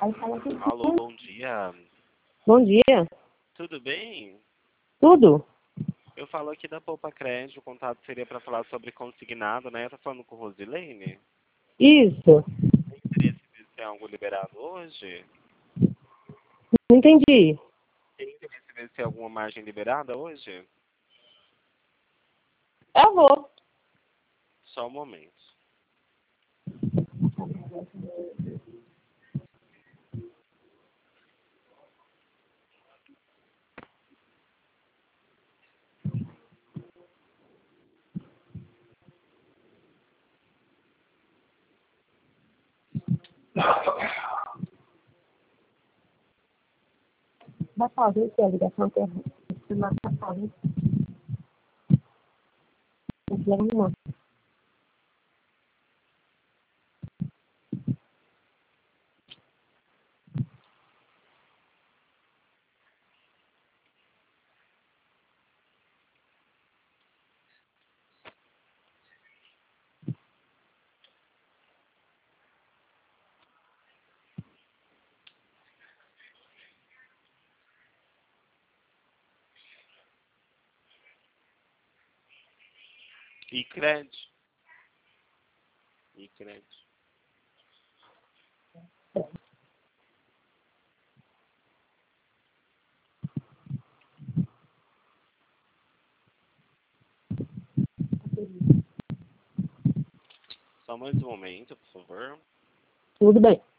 Aí fala assim, Alô, bom dia. bom dia. Tudo bem? Tudo? Eu falo aqui da Poupa Crédito, o contato seria para falar sobre consignado, né? Tá falando com Rosilene? Isso. Tem interesse de ter algo liberado hoje? Não entendi. Tem interesse de ter alguma margem liberada hoje? Eu vou. Só um momento. Vai fazer que a ligação que é mais fácil. Não. E crédito? E crédito? Só mais um momento, por favor. Tudo bem.